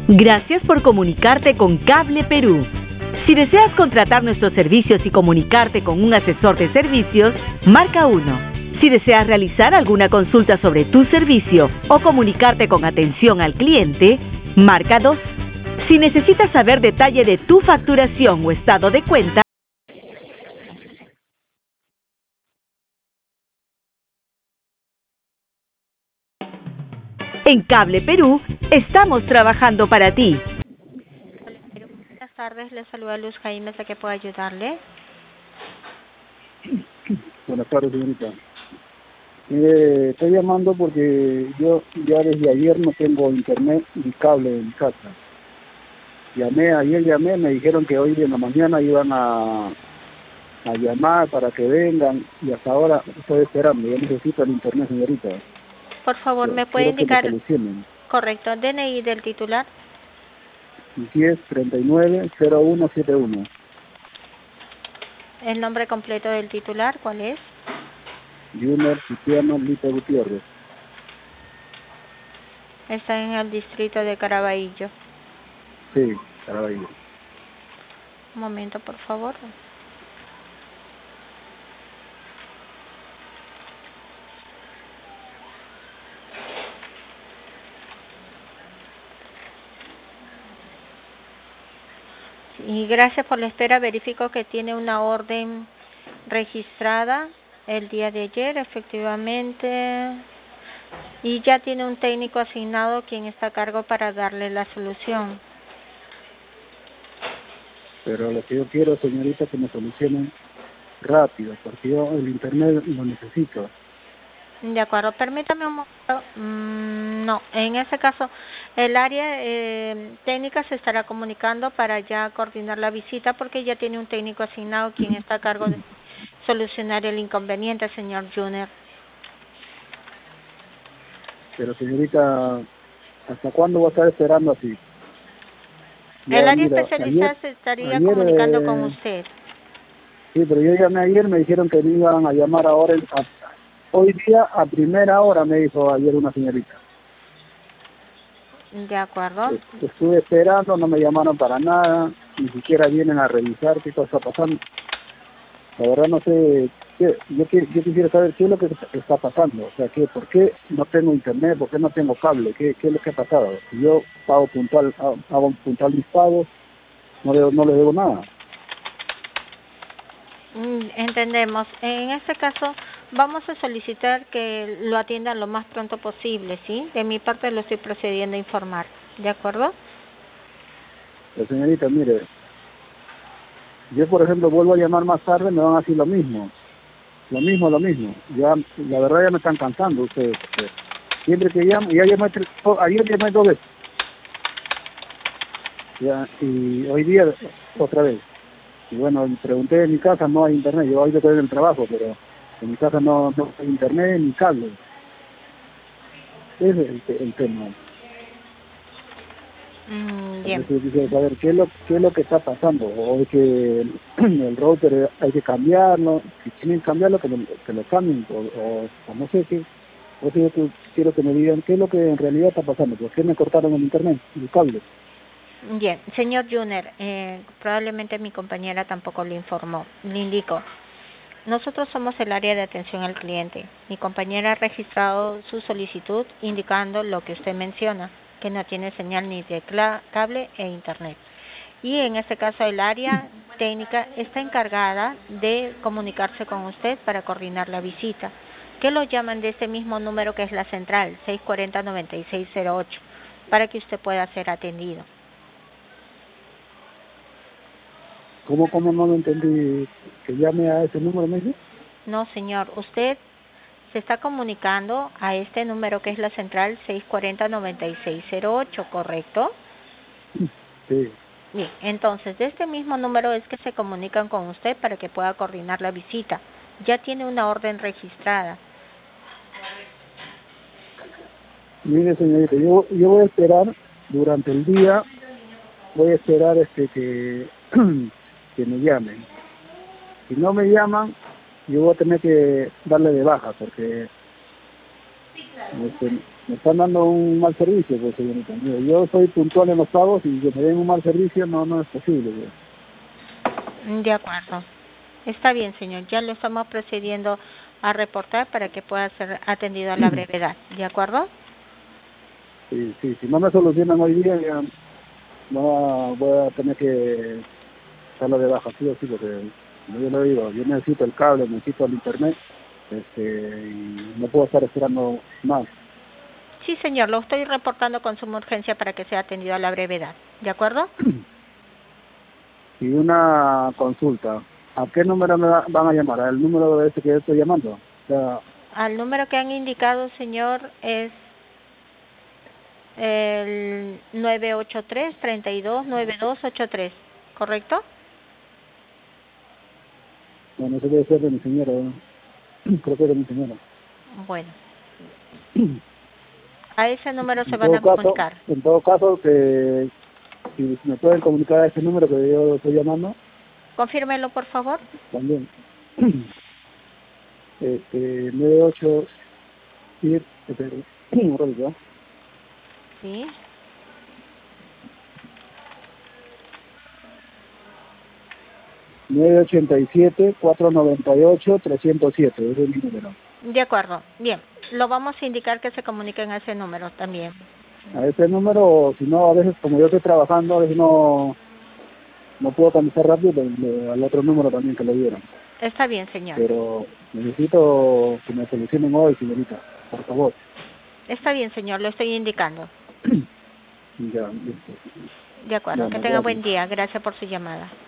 Gracias por comunicarte con Cable Perú. Si deseas contratar nuestros servicios y comunicarte con un asesor de servicios, marca 1. Si deseas realizar alguna consulta sobre tu servicio o comunicarte con atención al cliente, marca 2. Si necesitas saber detalle de tu facturación o estado de cuenta, en Cable Perú estamos trabajando para ti. Buenas tardes, le saluda Luz Jaime, ¿a qué puedo ayudarle? Buenas tardes, señorita. Estoy llamando porque yo ya desde ayer no tengo internet ni cable en casa. Ayer llamé, me dijeron que hoy en la mañana iban a llamar para que vengan y hasta ahora estoy esperando. Yo necesito el internet, señorita. Por favor, ¿me puede indicar? Correcto, DNI del titular. 1039-0171. El nombre completo del titular, ¿cuál es? Junior Cristiano Lito Gutiérrez. Está en el distrito de Caraballo. Sí, Caraballo. Un momento, por favor. Y gracias por la espera. Verifico que tiene una orden registrada el día de ayer, efectivamente, y ya tiene un técnico asignado quien está a cargo para darle la solución. Pero lo que yo quiero, señorita, que me solucionen rápido, porque yo el internet lo necesito. De acuerdo, permítame un momento. No, en ese caso, el área técnica se estará comunicando para ya coordinar la visita porque ya tiene un técnico asignado quien está a cargo de solucionar el inconveniente, señor Junior. Pero, señorita, ¿hasta cuándo va a estar esperando así? Ya, El área mira, especializada se estaría comunicando con usted. Sí, pero yo llamé ayer, me dijeron que me iban a llamar ahora, hoy día a primera hora, me dijo ayer una señorita. De acuerdo. Estuve esperando, no me llamaron para nada, ni siquiera vienen a revisar qué cosa está pasando. La verdad no sé, yo quisiera saber qué es lo que está pasando, o sea, ¿por qué no tengo internet, por qué no tengo cable, qué es lo que ha pasado? Si yo pago puntual, hago puntual mis pagos, no le debo nada. Entendemos. En este caso, vamos a solicitar que lo atiendan lo más pronto posible, ¿sí? De mi parte lo estoy procediendo a informar, ¿de acuerdo? Pero señorita, mire, yo por ejemplo vuelvo a llamar más tarde, me van a decir lo mismo. Ya, la verdad ya me están cansando ustedes. Siempre que llamo, ayer llamé 2 veces. Ya, y hoy día otra vez. Y bueno, pregunté en mi casa, no hay internet. Yo hoy estoy en el trabajo, pero en mi casa no hay internet ni cable. Ese es el tema. Bien. Entonces, yo quisiera saber qué es lo que está pasando, o es que el router hay que cambiarlo, si tienen que cambiarlo, que lo cambien, o no sé qué. Por eso yo quiero que me digan qué es lo que en realidad está pasando, por qué me cortaron el internet, el cable. Bien, señor Junior, probablemente mi compañera tampoco le informó. Le indico, nosotros somos el área de atención al cliente. Mi compañera ha registrado su solicitud indicando lo que usted menciona, que no tiene señal ni de cable e internet. Y en este caso el área técnica está encargada de comunicarse con usted para coordinar la visita, que lo llaman de este mismo número que es la central, 640-9608, para que usted pueda ser atendido. ¿Cómo no lo entendí? ¿Que llame a ese número, me dice? No, señor, usted se está comunicando a este número que es la central 640-9608, ¿correcto? Sí. Bien, entonces de este mismo número es que se comunican con usted para que pueda coordinar la visita. Ya tiene una orden registrada. Mire, señorita, yo voy a esperar durante el día, voy a esperar que me llamen. Si no me llaman, yo voy a tener que darle de baja, porque Me están dando un mal servicio, pues, señorita. Mire, yo soy puntual en los pagos y que me den un mal servicio no es posible, pues. De acuerdo. Está bien, señor. Ya lo estamos procediendo a reportar para que pueda ser atendido a la brevedad. ¿De acuerdo? Sí, si no me solucionan hoy día, ya voy a tener que darlo de baja, sí o sí, porque, como yo le digo, yo necesito el cable, necesito el internet, y no puedo estar esperando más. Sí, señor. Lo estoy reportando con suma urgencia para que sea atendido a la brevedad. ¿De acuerdo? Y una consulta. ¿A qué número me van a llamar? ¿Al número ese que yo estoy llamando? O sea, al número que han indicado, señor, es el 983-329283, ¿correcto? bueno, eso debe ser de mi señora, ¿no? Creo que es de mi señora. Bueno, a ese número se van a comunicar. En todo caso, que si me pueden comunicar a ese número que yo estoy llamando. Confírmelo, por favor. También. 98 sí, Sí. 987-498-307, ese es mi número. De acuerdo, bien, lo vamos a indicar que se comuniquen a ese número también. A ese número, si no, a veces como yo estoy trabajando, a veces no puedo contestar rápido, al otro número también que le dieron. Está bien, señor. Pero necesito que me solucionen hoy, señorita, por favor. Está bien, señor, lo estoy indicando. Ya, listo. De acuerdo, Bueno, que tenga gracias. buen día. Gracias por su llamada.